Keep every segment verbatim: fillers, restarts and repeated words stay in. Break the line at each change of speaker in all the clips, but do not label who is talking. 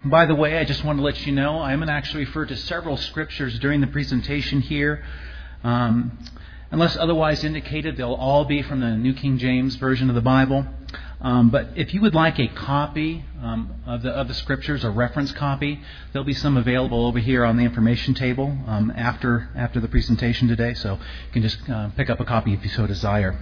By the way, I just want to let you know, I'm going to actually refer to several scriptures during the presentation here. Um, unless otherwise indicated, they'll all be from the New King James Version of the Bible. Um, but if you would like a copy um, of the of the scriptures, a reference copy, there'll be some available over here on the information table um, after after the presentation today. So you can just uh, pick up a copy if you so desire.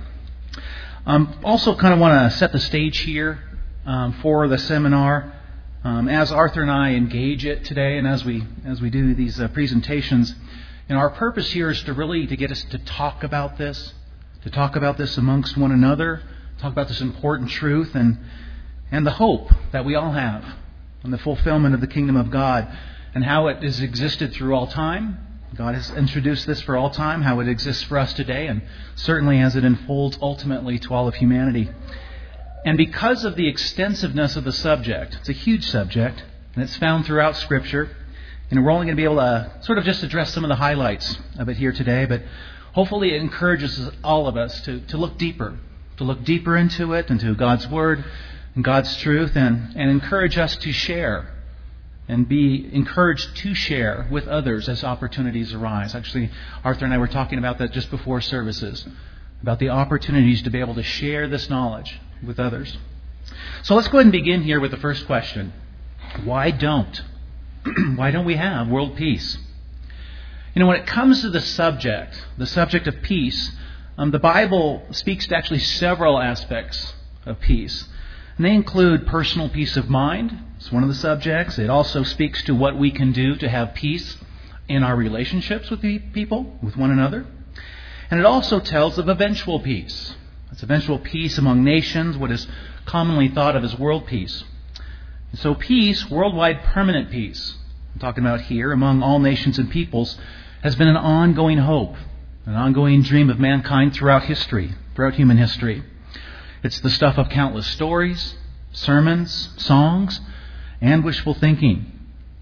Um, also, kind of want to set the stage here um, for the seminar. Um, as Arthur and I engage it today, and as we as we do these uh, presentations, you know, our purpose here is to really to get us to talk about this, to talk about this amongst one another, talk about this important truth, and and the hope that we all have in the fulfillment of the kingdom of God, and how it has existed through all time. God has introduced this for all time, how it exists for us today, and certainly as it unfolds ultimately to all of humanity. And because of the extensiveness of the subject, it's a huge subject, and it's found throughout Scripture, and we're only going to be able to sort of just address some of the highlights of it here today, but hopefully it encourages all of us to, to look deeper, to look deeper into it, into God's Word and God's truth, and, and encourage us to share and be encouraged to share with others as opportunities arise. Actually, Arthur and I were talking about that just before services, about the opportunities to be able to share this knowledge with others. So let's go ahead and begin here with the first question. Why don't? Why don't we have world peace? You know, when it comes to the subject, the subject of peace, um, the Bible speaks to actually several aspects of peace. And they include personal peace of mind. It's one of the subjects. It also speaks to what we can do to have peace in our relationships with people, with one another. And it also tells of eventual peace. It's eventual peace among nations, what is commonly thought of as world peace. And so peace, worldwide permanent peace, I'm talking about here, among all nations and peoples, has been an ongoing hope, an ongoing dream of mankind throughout history, throughout human history. It's the stuff of countless stories, sermons, songs, and wishful thinking.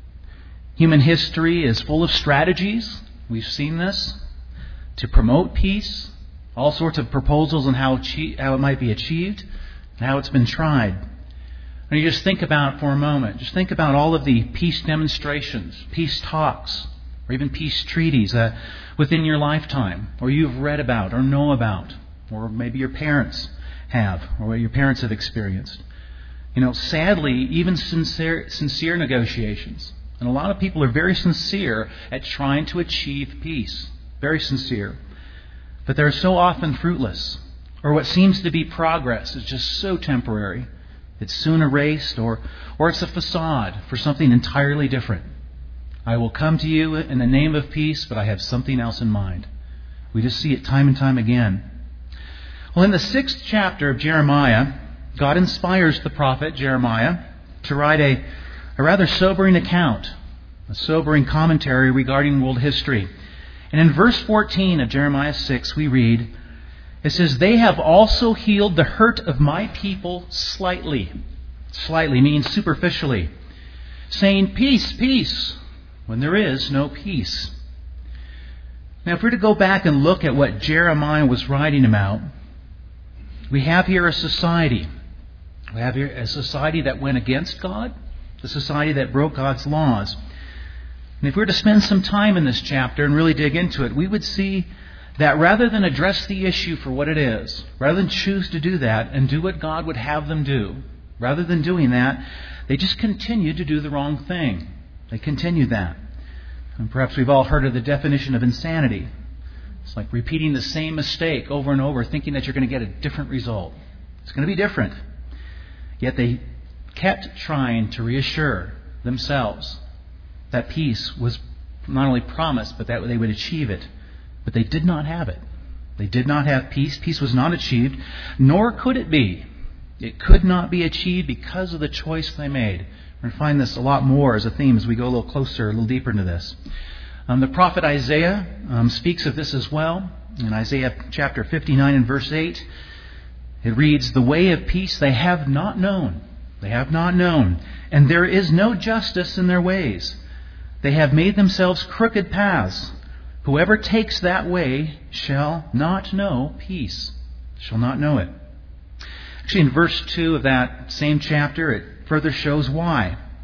Human history is full of strategies, we've seen this, to promote peace, all sorts of proposals on how, achieve, how it might be achieved and how it's been tried. And you just think about for a moment, just think about all of the peace demonstrations, peace talks, or even peace treaties uh, within your lifetime, or you've read about or know about, or maybe your parents have, or what your parents have experienced. You know, sadly, even sincere, sincere negotiations. And a lot of people are very sincere at trying to achieve peace. Very sincere. But they're so often fruitless. Or what seems to be progress is just so temporary. It's soon erased, or, or it's a facade for something entirely different. I will come to you in the name of peace, but I have something else in mind. We just see it time and time again. Well, in the sixth chapter of Jeremiah, God inspires the prophet Jeremiah to write a, a rather sobering account, a sobering commentary regarding world history. And in verse fourteen of Jeremiah six, we read, it says, "They have also healed the hurt of my people slightly." Slightly means superficially. Saying, "Peace, peace," when there is no peace. Now, if we're to go back and look at what Jeremiah was writing about, we have here a society. We have here a society that went against God, a society that broke God's laws. And if we were to spend some time in this chapter and really dig into it, we would see that rather than address the issue for what it is, rather than choose to do that and do what God would have them do, rather than doing that, they just continued to do the wrong thing. They continued that. And perhaps we've all heard of the definition of insanity. It's like repeating the same mistake over and over, thinking that you're going to get a different result. It's going to be different. Yet they kept trying to reassure themselves that peace was not only promised, but that they would achieve it. But they did not have it. They did not have peace. Peace was not achieved, nor could it be. It could not be achieved because of the choice they made. We're going to find this a lot more as a theme as we go a little closer, a little deeper into this. Um, the prophet Isaiah um, speaks of this as well. In Isaiah chapter fifty-nine and verse eight, it reads, "The way of peace they have not known. They have not known. And there is no justice in their ways. They have made themselves crooked paths. Whoever takes that way shall not know peace." Shall not know it. Actually, in verse two of that same chapter, it further shows why.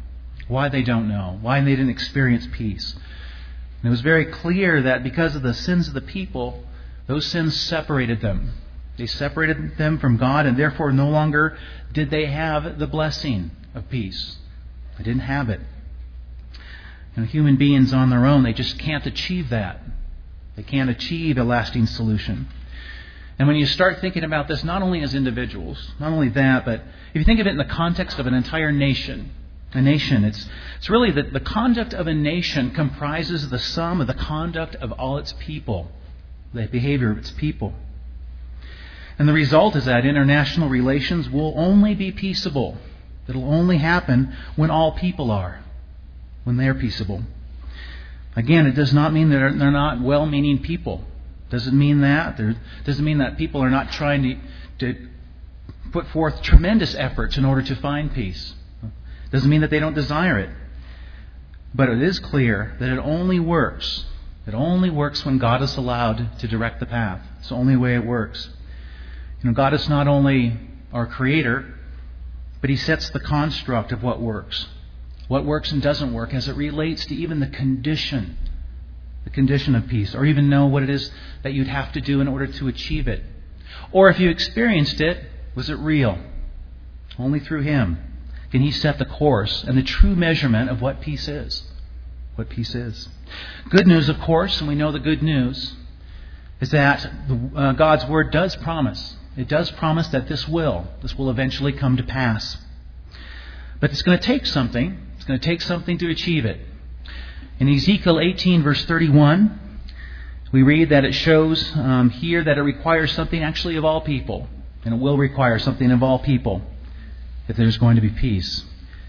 Why they don't know. Why they didn't experience peace. And it was very clear that because of the sins of the people, those sins separated them. They separated them from God, and therefore no longer did they have the blessing of peace. They didn't have it. You know, human beings on their own, they just can't achieve that. They can't achieve a lasting solution. And when you start thinking about this, not only as individuals, not only that, but if you think of it in the context of an entire nation, a nation, it's it's really that the conduct of a nation comprises the sum of the conduct of all its people, the behavior of its people. And the result is that international relations will only be peaceable. It'll only happen when all people are, when they're peaceable. Again, it does not mean that they're, they're not well-meaning people. Does it mean that? There, does it mean that people are not trying to, to put forth tremendous efforts in order to find peace? Doesn't mean that they don't desire it. But it is clear that it only works. It only works when God is allowed to direct the path. It's the only way it works. You know, God is not only our Creator, but He sets the construct of what works. What works and doesn't work as it relates to even the condition, the condition of peace, or even know what it is that you'd have to do in order to achieve it. Or if you experienced it, was it real? Only through Him can He set the course and the true measurement of what peace is. What peace is. Good news, of course, and we know the good news, is that the, uh, God's Word does promise. It does promise that this will. This will eventually come to pass. But it's going to take something. It's going to take something to achieve it. In Ezekiel eighteen, verse thirty-one, we read that it shows um, here that it requires something actually of all people. And it will require something of all people if there's going to be peace.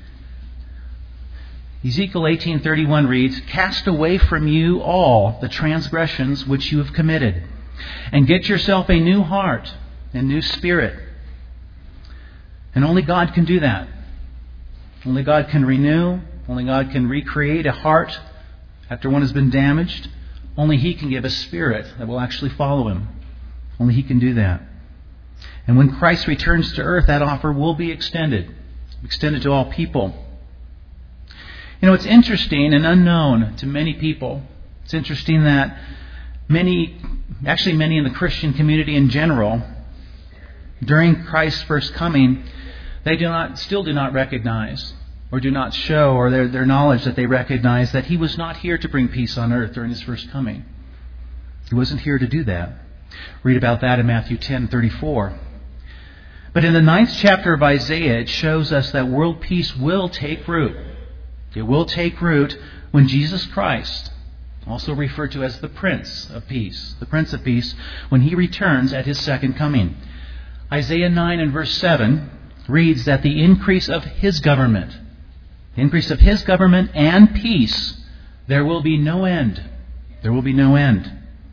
Ezekiel eighteen thirty-one reads, "Cast away from you all the transgressions which you have committed, and get yourself a new heart and new spirit." And only God can do that. Only God can renew. Only God can recreate a heart after one has been damaged. Only He can give a spirit that will actually follow Him. Only He can do that. And when Christ returns to earth, that offer will be extended. Extended to all people. You know, it's interesting and unknown to many people. It's interesting that many, actually many in the Christian community in general, during Christ's first coming, they do not, still do not recognize or do not show or their, their knowledge that they recognize that He was not here to bring peace on earth during His first coming. He wasn't here to do that. Read about that in Matthew ten thirty-four. But in the ninth chapter of Isaiah, it shows us that world peace will take root. It will take root when Jesus Christ, also referred to as the Prince of Peace, the Prince of Peace, when He returns at His second coming. Isaiah nine and verse seven reads that the increase of His government, the increase of His government and peace, there will be no end. There will be no end.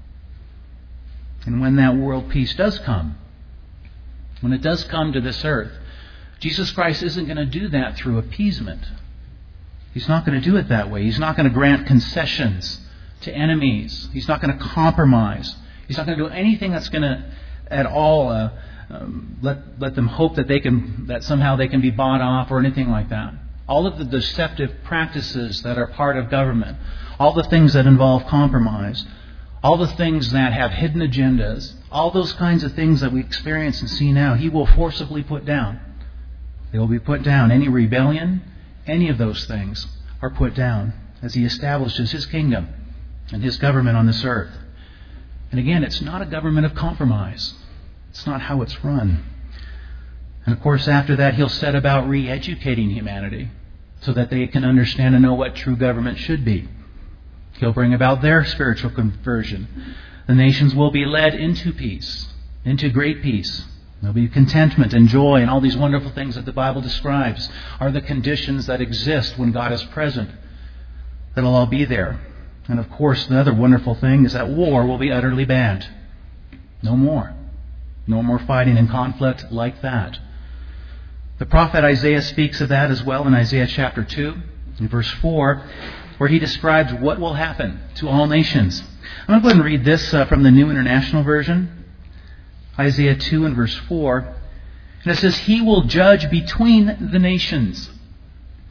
And when that world peace does come, when it does come to this earth, Jesus Christ isn't going to do that through appeasement. He's not going to do it that way. He's not going to grant concessions to enemies. He's not going to compromise. He's not going to do anything that's going to at all uh, um, let let them hope that they can that somehow they can be bought off or anything like that. All of the deceptive practices that are part of government, all the things that involve compromise, all the things that have hidden agendas, all those kinds of things that we experience and see now, He will forcibly put down. They will be put down. Any rebellion, any of those things are put down as He establishes His kingdom and His government on this earth. And again, it's not a government of compromise. It's not how it's run. And of course, after that, He'll set about re-educating humanity so that they can understand and know what true government should be. He'll bring about their spiritual conversion. The nations will be led into peace, into great peace. There'll be contentment and joy and all these wonderful things that the Bible describes are the conditions that exist when God is present. That'll all be there. And of course, the other wonderful thing is that war will be utterly banned. No more. No more fighting and conflict like that. The prophet Isaiah speaks of that as well in Isaiah chapter two, in verse four, where he describes what will happen to all nations. I'm going to go ahead and read this uh, from the New International Version. Isaiah two and verse four. And it says, "He will judge between the nations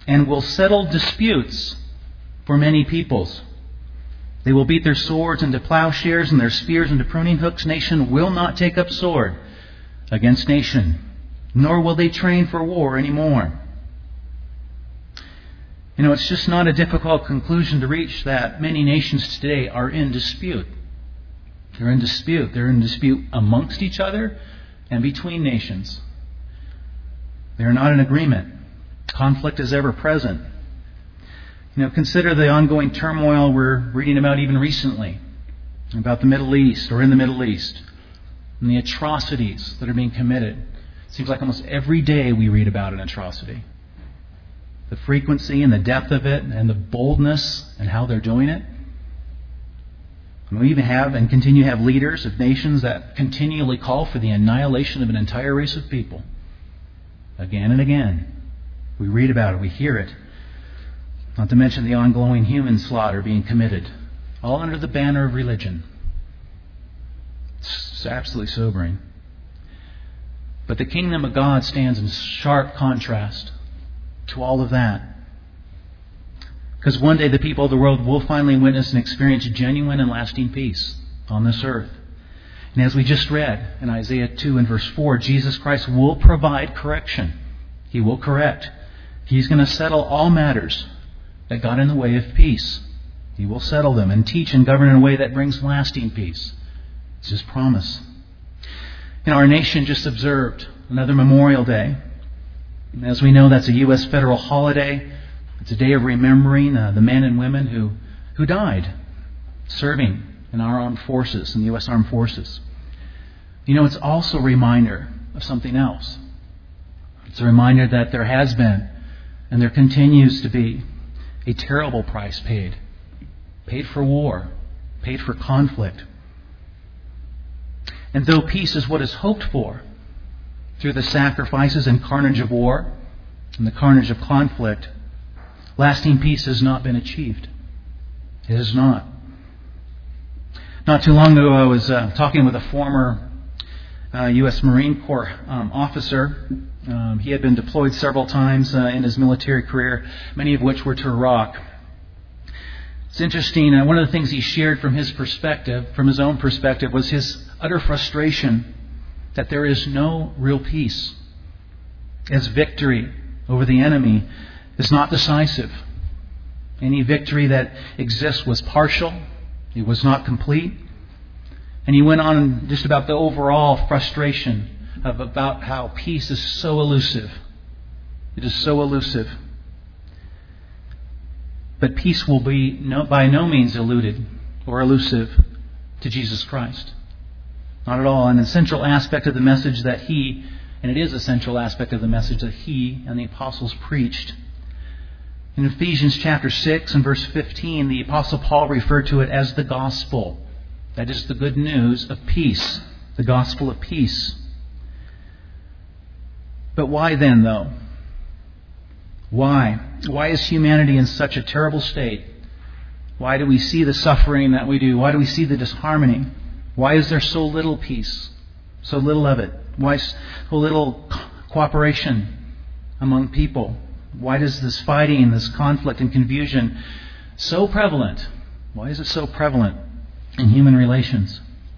and will settle disputes for many peoples. They will beat their swords into plowshares and their spears into pruning hooks. Nation will not take up sword against nation, nor will they train for war anymore. You know, it's just not a difficult conclusion to reach that many nations today are in dispute. They're in dispute. They're in dispute amongst each other and between nations. They're not in agreement. Conflict is ever present. You know, consider the ongoing turmoil we're reading about even recently, about the Middle East or in the Middle East, and the atrocities that are being committed. It seems like almost every day we read about an atrocity. The frequency and the depth of it and the boldness and how they're doing it. And we even have and continue to have leaders of nations that continually call for the annihilation of an entire race of people. Again and again. We read about it, we hear it. Not to mention the ongoing human slaughter being committed, all under the banner of religion. It's absolutely sobering. But the kingdom of God stands in sharp contrast to all of that. Because one day the people of the world will finally witness and experience genuine and lasting peace on this earth. And as we just read in Isaiah two and verse four, Jesus Christ will provide correction. He will correct. He's going to settle all matters that got in the way of peace. He will settle them and teach and govern in a way that brings lasting peace. It's His promise. You know, our nation just observed another Memorial Day. As we know, that's a U S federal holiday. It's a day of remembering uh, the men and women who, who died serving in our armed forces, in the U S Armed Forces. You know, it's also a reminder of something else. It's a reminder that there has been and there continues to be a terrible price paid. Paid for war. Paid for conflict. And though peace is what is hoped for through the sacrifices and carnage of war and the carnage of conflict, lasting peace has not been achieved. It has not. Not too long ago, I was uh, talking with a former uh, U S Marine Corps um, officer. Um, he had been deployed several times uh, in his military career, many of which were to Iraq. It's interesting. Uh, one of the things he shared from his perspective, from his own perspective, was his utter frustration that there is no real peace, as victory over the enemy is not decisive. Any victory that exists was partial. It was not complete. And he went on just about the overall frustration of about how peace is so elusive. It is so elusive. But peace will be no, by no means eluded or elusive to Jesus Christ. Not at all. An essential aspect of the message that He, and it is an essential aspect of the message that He and the apostles preached. In Ephesians chapter six and verse fifteen, the Apostle Paul referred to it as the gospel. That is the good news of peace. The gospel of peace. But why then, though? Why? Why is humanity in such a terrible state? Why do we see the suffering that we do? Why do we see the disharmony? Why is there so little peace? So little of it? Why so little cooperation among people? Why does this fighting, this conflict and confusion so prevalent? Why is it so prevalent in human relations?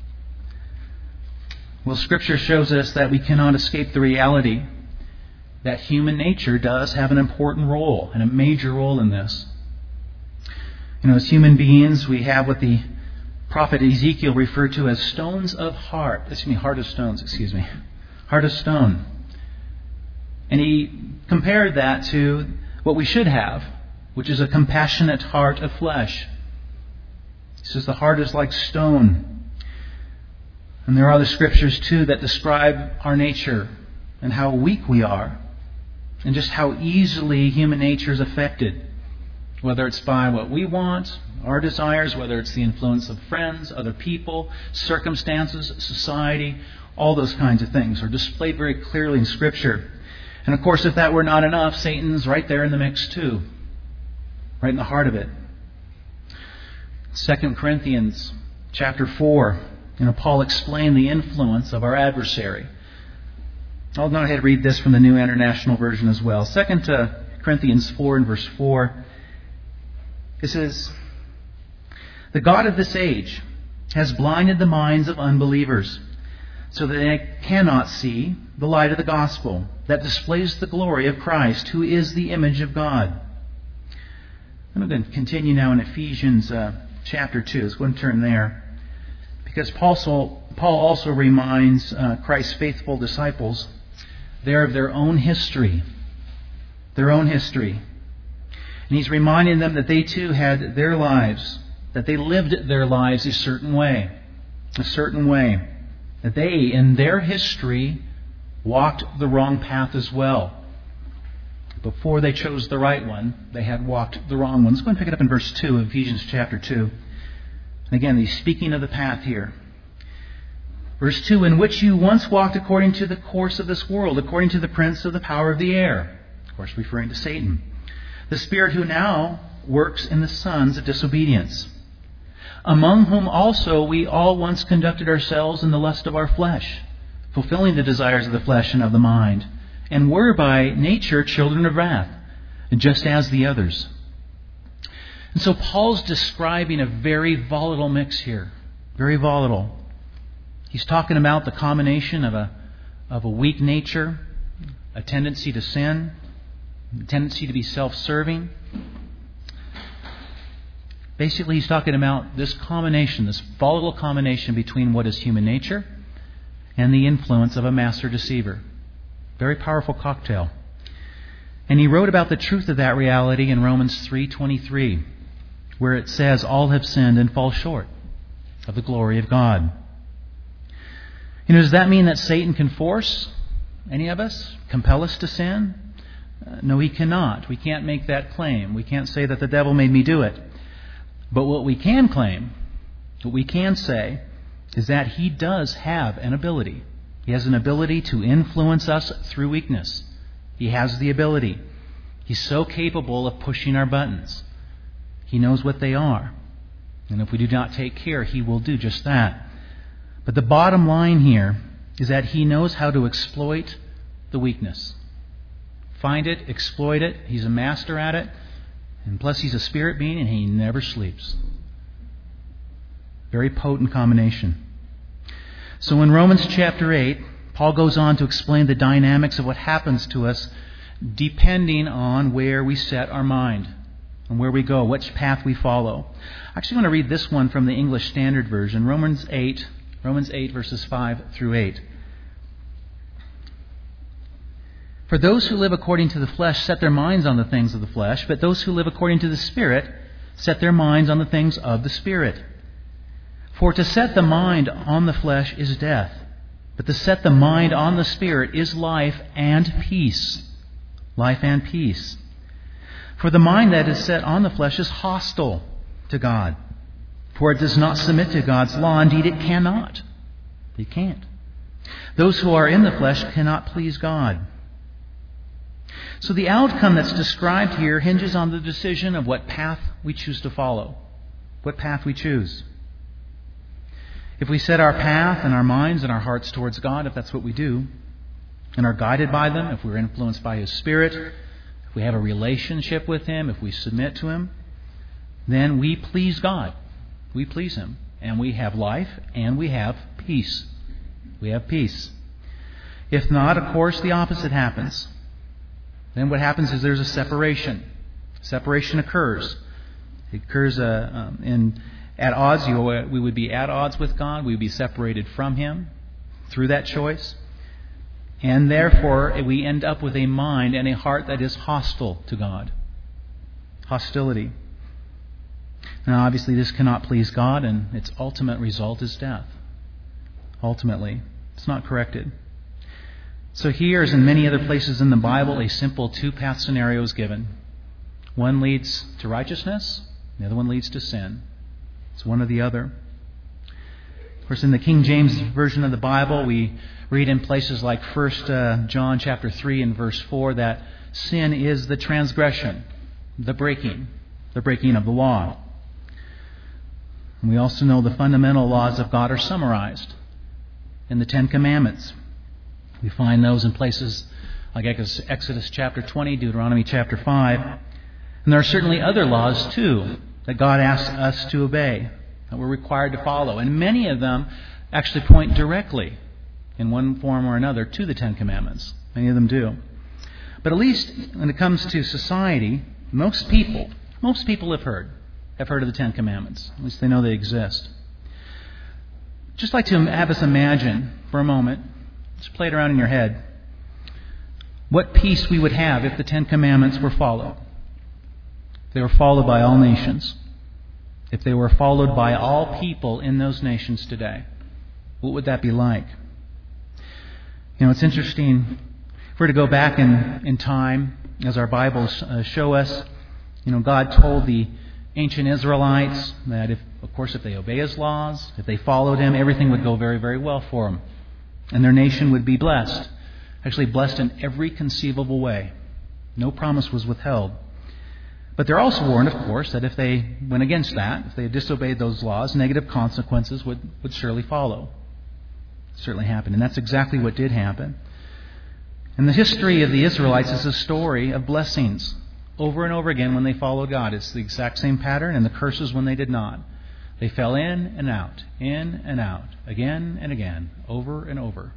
Well, Scripture shows us that we cannot escape the reality that human nature does have an important role and a major role in this. You know, as human beings, we have what the prophet Ezekiel referred to as stones of heart. Excuse me, heart of stones, excuse me. Heart of stone. And he compared that to what we should have, which is a compassionate heart of flesh. He says the heart is like stone. And there are other scriptures too that describe our nature and how weak we are. And just how easily human nature is affected. Whether it's by what we want, our desires, whether it's the influence of friends, other people, circumstances, society, all those kinds of things are displayed very clearly in Scripture. And of course, if that were not enough, Satan's right there in the mix too. Right in the heart of it. Second Corinthians chapter four, you know, Paul explained the influence of our adversary. I'll go ahead and read this from the New International Version as well. Second Corinthians four and verse four. It says, "The God of this age has blinded the minds of unbelievers, so that they cannot see the light of the gospel that displays the glory of Christ, who is the image of God." I'm going to continue now in Ephesians uh, chapter two. Let's go and turn there. Because Paul also, Paul also reminds uh, Christ's faithful disciples there of their own history. Their own history. And he's reminding them that they too had their lives, that they lived their lives a certain way. A certain way. That they, in their history, walked the wrong path as well. Before they chose the right one, they had walked the wrong one. Let's go and pick it up in verse two of Ephesians chapter two. And again, he's speaking of the path here. Verse two, "In which you once walked according to the course of this world, according to the prince of the power of the air." Of course, referring to Satan. "The spirit who now works in the sons of disobedience, among whom also we all once conducted ourselves in the lust of our flesh, fulfilling the desires of the flesh and of the mind, and were by nature children of wrath, just as the others." And so Paul's describing a very volatile mix here. Very volatile. He's talking about the combination of a, of a weak nature, a tendency to sin, a tendency to be self-serving. Basically, he's talking about this combination, this volatile combination between what is human nature and the influence of a master deceiver. Very powerful cocktail. And he wrote about the truth of that reality in Romans three twenty-three, where it says, "All have sinned and fall short of the glory of God." You know, does that mean that Satan can force any of us, compel us to sin? Uh, no, he cannot. We can't make that claim. We can't say that the devil made me do it. But what we can claim, what we can say, is that he does have an ability. He has an ability to influence us through weakness. He has the ability. He's so capable of pushing our buttons. He knows what they are. And if we do not take care, he will do just that. But the bottom line here is that he knows how to exploit the weakness. Find it, exploit it. He's a master at it. And plus he's a spirit being and he never sleeps. Very potent combination. So in Romans chapter eight, Paul goes on to explain the dynamics of what happens to us depending on where we set our mind and where we go, which path we follow. I actually want to read this one from the English Standard Version, Romans eight, Romans eight verses five through eight. "For those who live according to the flesh set their minds on the things of the flesh, but those who live according to the Spirit set their minds on the things of the Spirit. For to set the mind on the flesh is death, but to set the mind on the Spirit is life and peace." Life and peace. "For the mind that is set on the flesh is hostile to God, for it does not submit to God's law. Indeed, it cannot." It can't. "Those who are in the flesh cannot please God." So the outcome that's described here hinges on the decision of what path we choose to follow, what path we choose. If we set our path and our minds and our hearts towards God, if that's what we do, and are guided by them, if we're influenced by His Spirit, if we have a relationship with Him, if we submit to Him, then we please God. We please Him. And we have life and we have peace. We have peace. If not, of course, the opposite happens. Then what happens is there's a separation. Separation occurs. It occurs uh, um, in at odds. You know, we would be at odds with God. We would be separated from Him through that choice. And therefore, we end up with a mind and a heart that is hostile to God. Hostility. Now, obviously, this cannot please God, and its ultimate result is death. Ultimately, it's not corrected. So here, as in many other places in the Bible, a simple two-path scenario is given. One leads to righteousness, the other one leads to sin. It's one or the other. Of course, in the King James Version of the Bible, we read in places like First John chapter three and verse four that sin is the transgression, the breaking, the breaking of the law. And we also know the fundamental laws of God are summarized in the Ten Commandments. We find those in places like Exodus chapter twenty, Deuteronomy chapter five. And there are certainly other laws, too, that God asks us to obey, that we're required to follow. And many of them actually point directly, in one form or another, to the Ten Commandments. Many of them do. But at least when it comes to society, most people, most people have heard, have heard of the Ten Commandments. At least they know they exist. Just like to have us imagine for a moment, just play it around in your head, what peace we would have if the Ten Commandments were followed. If they were followed by all nations. If they were followed by all people in those nations today. What would that be like? You know, it's interesting. If we're to go back in, in time, as our Bibles uh, show us, you know, God told the ancient Israelites that, if, of course, if they obey His laws, if they followed Him, everything would go very, very well for them. And their nation would be blessed. Actually blessed in every conceivable way. No promise was withheld. But they're also warned, of course, that if they went against that, if they disobeyed those laws, negative consequences would, would surely follow. It certainly happened. And that's exactly what did happen. And the history of the Israelites is a story of blessings over and over again when they followed God. It's the exact same pattern, and the curses when they did not. They fell in and out, in and out, again and again, over and over.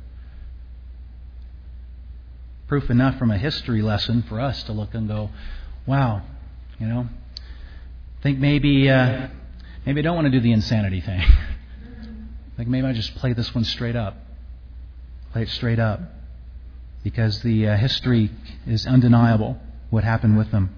Proof enough from a history lesson for us to look and go, wow, you know, think maybe uh, maybe I don't want to do the insanity thing. Think maybe I just play this one straight up. Play it straight up. Because the uh, history is undeniable, what happened with them.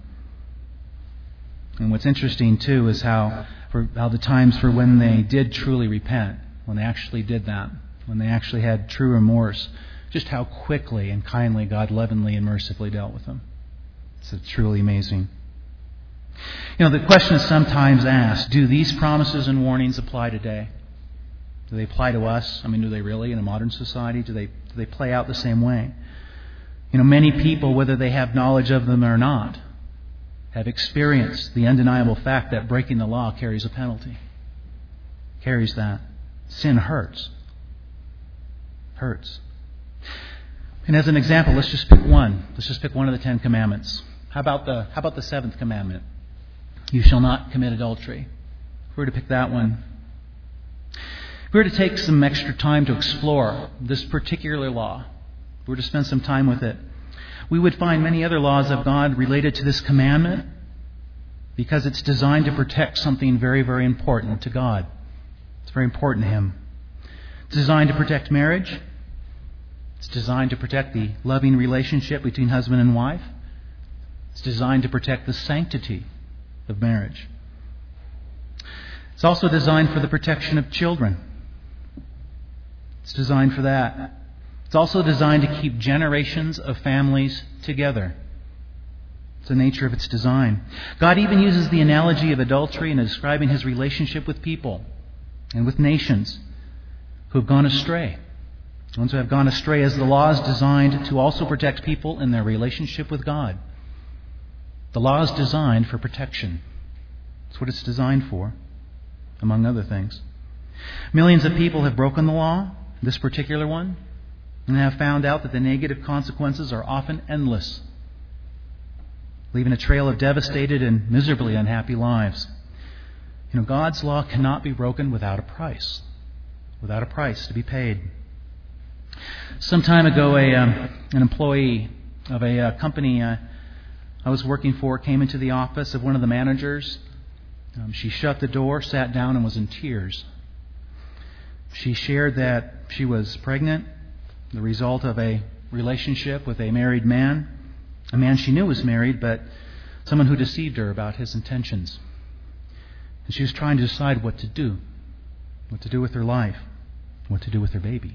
And what's interesting, too, is how, for, how the times for when they did truly repent, when they actually did that, when they actually had true remorse, just how quickly and kindly God lovingly and mercifully dealt with them. It's truly amazing. You know, the question is sometimes asked, do these promises and warnings apply today? Do they apply to us? I mean, do they really in a modern society? Do they, do they play out the same way? You know, many people, whether they have knowledge of them or not, have experienced the undeniable fact that breaking the law carries a penalty. Carries that. Sin hurts. Hurts. And as an example, let's just pick one. Let's just pick one of the Ten Commandments. How about the how about the seventh commandment? You shall not commit adultery. If we were to pick that one, if we were to take some extra time to explore this particular law, if we were to spend some time with it, we would find many other laws of God related to this commandment because it's designed to protect something very, very important to God. It's very important to Him. It's designed to protect marriage. It's designed to protect the loving relationship between husband and wife. It's designed to protect the sanctity of marriage. It's also designed for the protection of children. It's designed for that. It's also designed to keep generations of families together. It's the nature of its design. God even uses the analogy of adultery in describing His relationship with people and with nations who have gone astray. The ones who have gone astray, as the law is designed to also protect people in their relationship with God. The law is designed for protection. That's what it's designed for, among other things. Millions of people have broken the law, this particular one, and have found out that the negative consequences are often endless, leaving a trail of devastated and miserably unhappy lives. You know, God's law cannot be broken without a price, without a price to be paid. Some time ago, a um, an employee of a uh, company uh, I was working for came into the office of one of the managers. Um, she shut the door, sat down, and was in tears. She shared that she was pregnant, the result of a relationship with a married man, a man she knew was married, but someone who deceived her about his intentions. And she was trying to decide what to do, what to do with her life, what to do with her baby.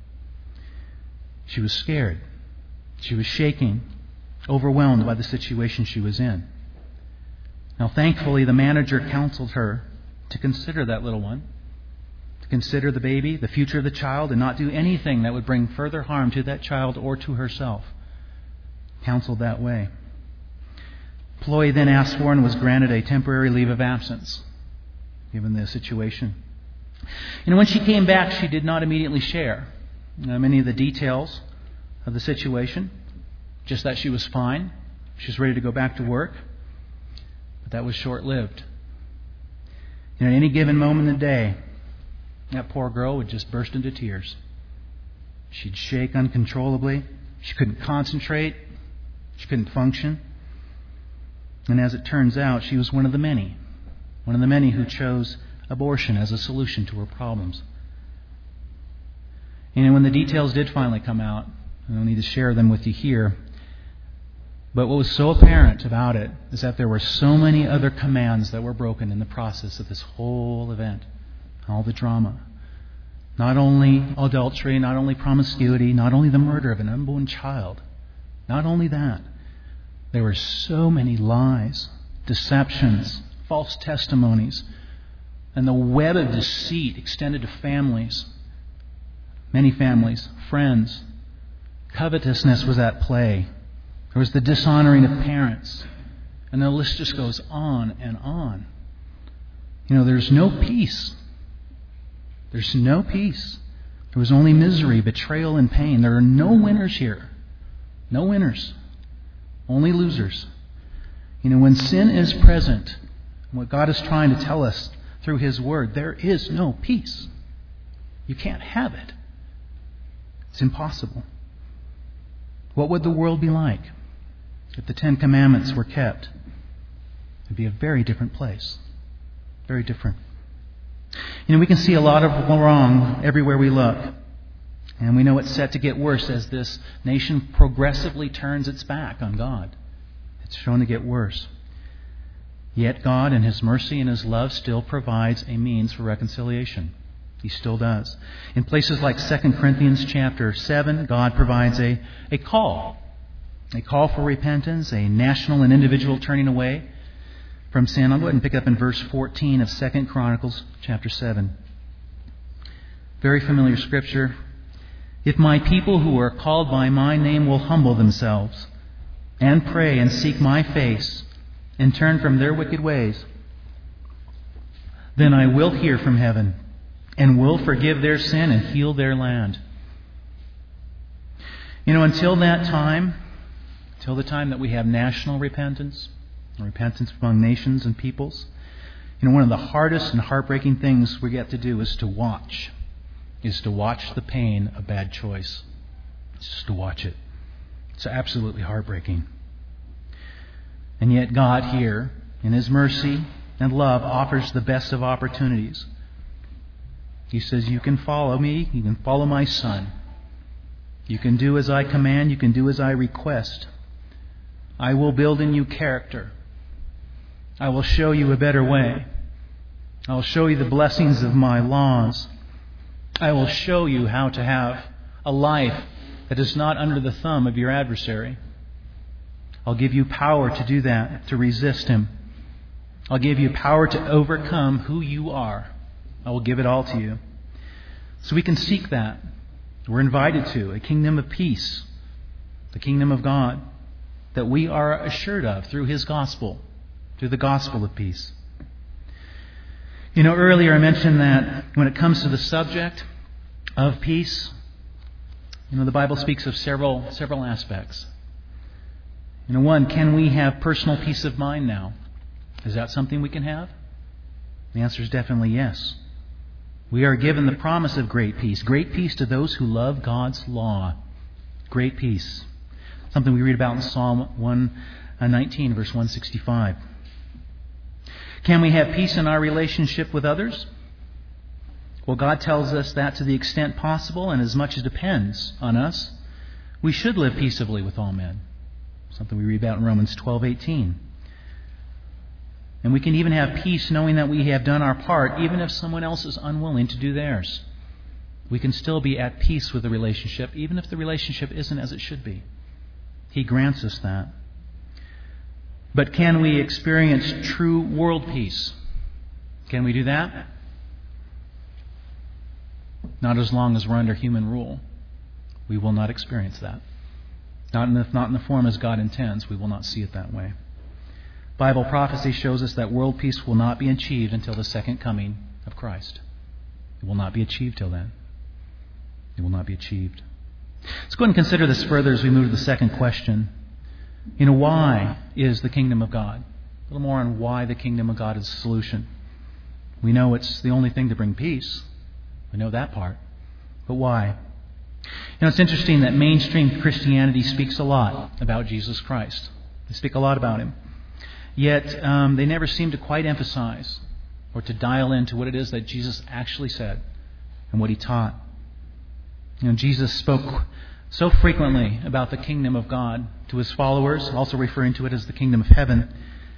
She was scared. She was shaking, overwhelmed by the situation she was in. Now, thankfully, the manager counseled her to consider that little one, to consider the baby, the future of the child, and not do anything that would bring further harm to that child or to herself. Counseled that way. Employee then asked for and was granted a temporary leave of absence, given the situation. And when she came back, she did not immediately share uh, many of the details of the situation. just that she was fine. She was ready to go back to work. But that was short-lived. You know, at any given moment of the day, that poor girl would just burst into tears. She'd shake uncontrollably. She couldn't concentrate. She couldn't function. And as it turns out, she was one of the many. One of the many who chose abortion as a solution to her problems. And when the details did finally come out, I don't need to share them with you here, but what was so apparent about it is that there were so many other commands that were broken in the process of this whole event, all the drama. Not only adultery, not only promiscuity, not only the murder of an unborn child, not only that, there were so many lies, deceptions, false testimonies, and the web of deceit extended to families, many families, friends. Covetousness was at play. There was the dishonoring of parents. And the list just goes on and on. You know, there's no peace. There's no peace. There was only misery, betrayal, and pain. There are no winners here. No winners. Only losers. You know, when sin is present, what God is trying to tell us through His Word, there is no peace. You can't have it. It's impossible. What would the world be like if the Ten Commandments were kept? It would be a very different place. Very different. You know, we can see a lot of wrong everywhere we look. And we know it's set to get worse as this nation progressively turns its back on God. It's shown to get worse. Yet God, in His mercy and His love, still provides a means for reconciliation. He still does. In places like Second Corinthians chapter seven, God provides a, a call. A call for repentance, a national and individual turning away from sin. I'll go ahead and pick up in verse fourteen of Second Chronicles chapter seven. Very familiar scripture. If my people who are called by my name will humble themselves and pray and seek my face and turn from their wicked ways, then I will hear from heaven and will forgive their sin and heal their land. You know, until that time, until the time that we have national repentance, repentance among nations and peoples, you know, one of the hardest and heartbreaking things we get to do is to watch, is to watch the pain of bad choice. It's just to watch it. It's absolutely heartbreaking. And yet God here, in His mercy and love, offers the best of opportunities. He says, you can follow me, you can follow my Son. You can do as I command, you can do as I request. I will build in you character. I will show you a better way. I will show you the blessings of my laws. I will show you how to have a life that is not under the thumb of your adversary. I'll give you power to do that, to resist him. I'll give you power to overcome who you are. I will give it all to you. So we can seek that. We're invited to a kingdom of peace, the kingdom of God, that we are assured of through His gospel, through the gospel of peace. You know, earlier I mentioned that when it comes to the subject of peace, you know, the Bible speaks of several several aspects. You know, one, can we have personal peace of mind now? Is that something we can have? The answer is definitely yes. We are given the promise of great peace. Great peace to those who love God's law. Great peace. Something we read about in Psalm one nineteen, verse one sixty-five. Can we have peace in our relationship with others? Well, God tells us that to the extent possible and as much as depends on us, we should live peaceably with all men. Something we read about in Romans twelve eighteen. And we can even have peace knowing that we have done our part, even if someone else is unwilling to do theirs. We can still be at peace with the relationship, even if the relationship isn't as it should be. He grants us that. But can we experience true world peace? Can we do that? Not as long as we're under human rule. We will not experience that. Not in the, not in the form as God intends. We will not see it that way. Bible prophecy shows us that world peace will not be achieved until the second coming of Christ. It will not be achieved till then. It will not be achieved. Let's go ahead and consider this further as we move to the second question. You know, why is the kingdom of God? A little more on why the kingdom of God is the solution. We know it's the only thing to bring peace. We know that part. But why? You know, it's interesting that mainstream Christianity speaks a lot about Jesus Christ. They speak a lot about Him. Yet um, they never seem to quite emphasize or to dial into what it is that Jesus actually said and what He taught. You know, Jesus spoke so frequently about the kingdom of God to His followers, also referring to it as the kingdom of heaven.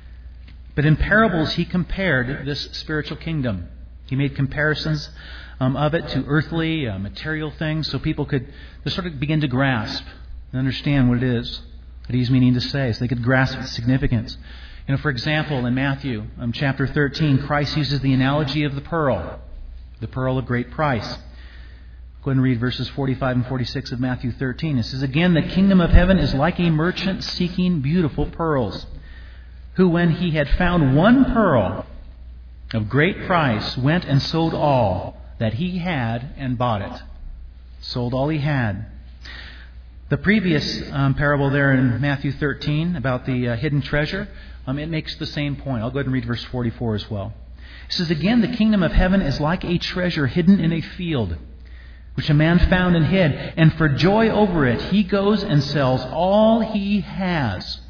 But in parables, He compared this spiritual kingdom. He made comparisons um, of it to earthly, uh, material things so people could just sort of begin to grasp and understand what it is that He's meaning to say, so they could grasp its significance. You know, for example, in Matthew um, chapter thirteen, Christ uses the analogy of the pearl, the pearl of great price. Go ahead and read verses forty-five and forty-six of Matthew thirteen. It says, "Again, the kingdom of heaven is like a merchant seeking beautiful pearls, who, when he had found one pearl of great price, went and sold all that he had and bought it." Sold all he had. The previous um, parable there in Matthew thirteen about the uh, hidden treasure, um, it makes the same point. I'll go ahead and read verse forty-four as well. It says, "Again, the kingdom of heaven is like a treasure hidden in a field, which a man found and hid. And for joy over it, he goes and sells all he has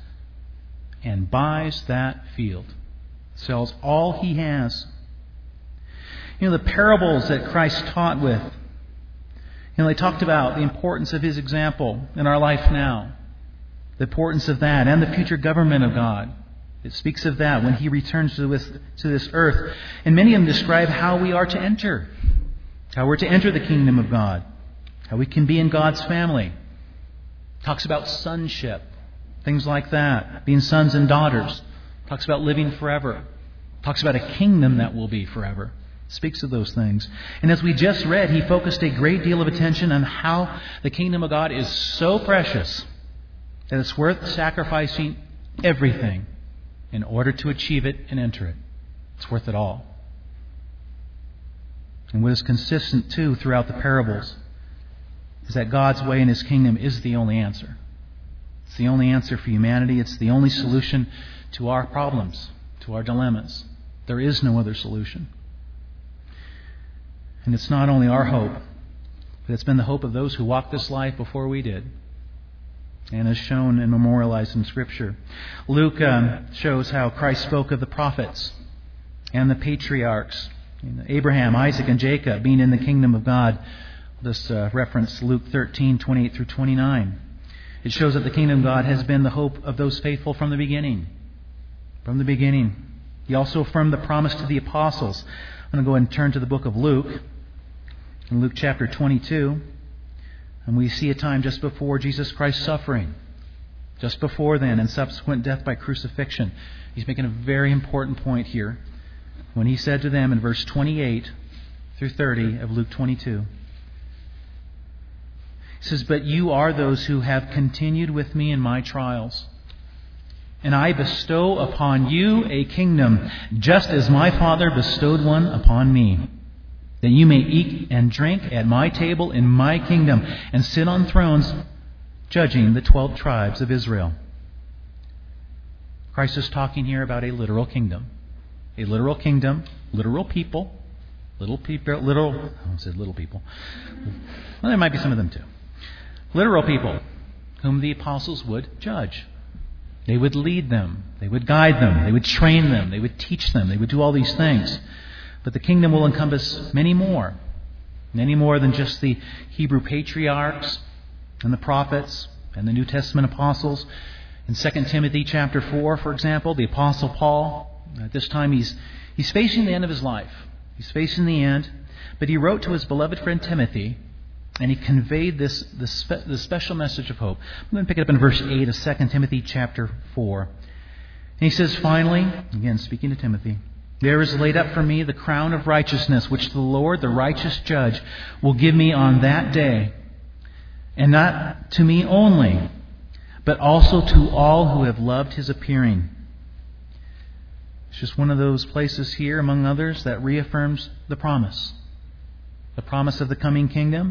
and buys that field." Sells all he has. You know, the parables that Christ taught with, you know, they talked about the importance of His example in our life now. The importance of that and the future government of God. It speaks of that when He returns to this, to this earth. And many of them describe how we are to enter. How we're to enter the kingdom of God. How we can be in God's family. Talks about sonship. Things like that. Being sons and daughters. Talks about living forever. Talks about a kingdom that will be forever. Speaks of those things. And as we just read, He focused a great deal of attention on how the kingdom of God is so precious that it's worth sacrificing everything in order to achieve it and enter it. It's worth it all. And what is consistent, too, throughout the parables is that God's way in His kingdom is the only answer. It's the only answer for humanity. It's the only solution to our problems, to our dilemmas. There is no other solution. And it's not only our hope, but it's been the hope of those who walked this life before we did, and is shown and memorialized in Scripture. Luke um, shows how Christ spoke of the prophets and the patriarchs, Abraham, Isaac, and Jacob being in the kingdom of God. This uh, reference Luke thirteen, twenty-eight through twenty-nine. It shows that the kingdom of God has been the hope of those faithful from the beginning. From the beginning. He also affirmed the promise to the apostles. I'm going to go ahead and turn to the book of Luke. In Luke chapter twenty-two. And we see a time just before Jesus Christ's suffering. Just before then, and subsequent death by crucifixion. He's making a very important point here when He said to them in verse twenty-eight through thirty of Luke twenty-two. He says, "But you are those who have continued with me in my trials. And I bestow upon you a kingdom, just as my Father bestowed one upon me, that you may eat and drink at my table in my kingdom, and sit on thrones judging the twelve tribes of Israel." Christ is talking here about a literal kingdom. A literal kingdom, literal people, little people, little, I said little people. Well, there might be some of them too. Literal people whom the apostles would judge. They would lead them. They would guide them. They would train them. They would teach them. They would do all these things. But the kingdom will encompass many more. Many more than just the Hebrew patriarchs and the prophets and the New Testament apostles. In Second Timothy chapter four, for example, the Apostle Paul, at this time he's he's facing the end of his life. He's facing the end. But he wrote to his beloved friend Timothy, and he conveyed this, this, spe- this special message of hope. I'm going to pick it up in verse eight of Second Timothy chapter four. And he says, "Finally," again speaking to Timothy, "there is laid up for me the crown of righteousness, which the Lord, the righteous judge, will give me on that day. And not to me only, but also to all who have loved His appearing." It's just one of those places here, among others, that reaffirms the promise. The promise of the coming kingdom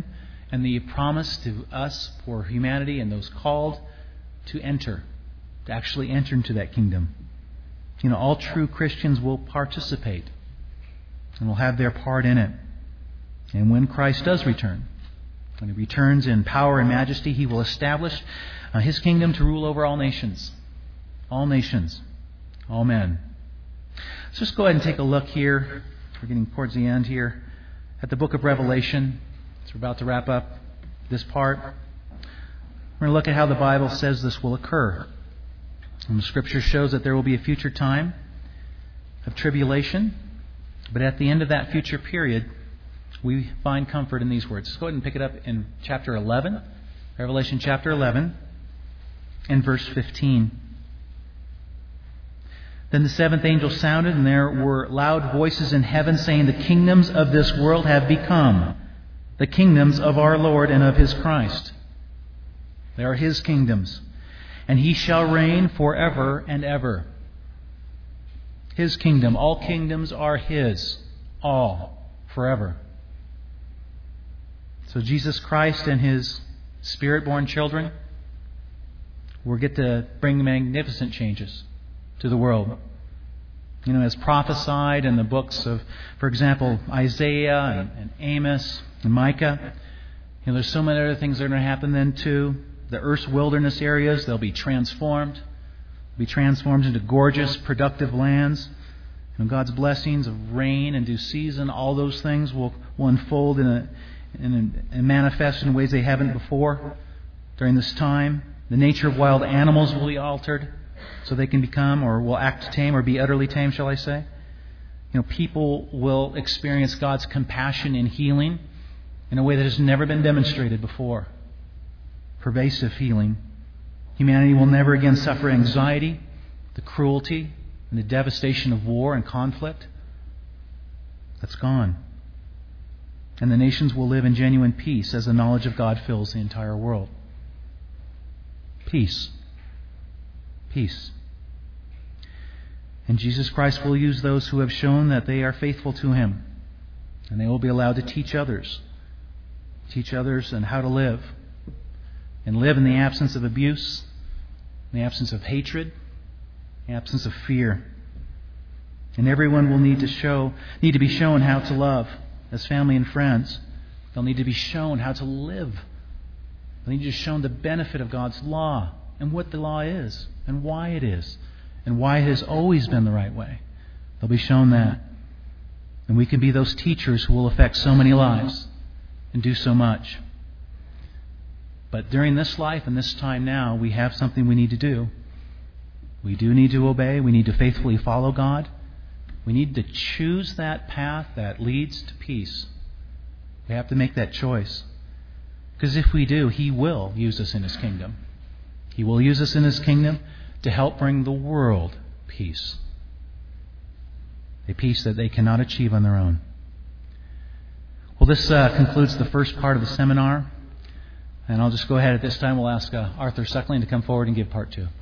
and the promise to us for humanity and those called to enter, to actually enter into that kingdom. You know, all true Christians will participate and will have their part in it. And when Christ does return, when He returns in power and majesty, He will establish uh, His kingdom to rule over all nations. All nations. All men. So let's go ahead and take a look here. We're getting towards the end here at the book of Revelation. So we're about to wrap up this part. We're going to look at how the Bible says this will occur. And the Scripture shows that there will be a future time of tribulation. But at the end of that future period, we find comfort in these words. Let's go ahead and pick it up in chapter eleven. Revelation chapter eleven and verse fifteen. Then the seventh angel sounded, and there were loud voices in heaven saying, "The kingdoms of this world have become the kingdoms of our Lord and of His Christ." They are His kingdoms. "And He shall reign forever and ever." His kingdom. All kingdoms are His. All. Forever. So Jesus Christ and His Spirit-born children will get to bring magnificent changes to the world. You know, as prophesied in the books of, for example, Isaiah and, and Amos and Micah. You know, there's so many other things that are going to happen then too. The earth's wilderness areas, they'll be transformed. They'll be transformed into gorgeous, productive lands. You know, God's blessings of rain and due season, all those things will, will unfold in a, in a, and manifest in ways they haven't before during this time. The nature of wild animals will be altered so they can become or will act tame or be utterly tame, shall I say. You know, people will experience God's compassion and healing in a way that has never been demonstrated before. Pervasive healing. Humanity will never again suffer anxiety, the cruelty, and the devastation of war and conflict. That's gone. And the nations will live in genuine peace as the knowledge of God fills the entire world. Peace. Peace. And Jesus Christ will use those who have shown that they are faithful to Him. And they will be allowed to teach others. Teach others on how to live. And live in the absence of abuse, in the absence of hatred, the absence of fear. And everyone will need to show, need to be shown how to love as family and friends. They'll need to be shown how to live. They'll need to be shown the benefit of God's law and what the law is and why it is and why it has always been the right way. They'll be shown that. And we can be those teachers who will affect so many lives and do so much. But during this life and this time now, we have something we need to do. We do need to obey. We need to faithfully follow God. We need to choose that path that leads to peace. We have to make that choice. Because if we do, He will use us in His kingdom. He will use us in His kingdom to help bring the world peace. A peace that they cannot achieve on their own. Well, this uh, concludes the first part of the seminar. And I'll just go ahead at this time. We'll ask uh, Arthur Suckling to come forward and give part two.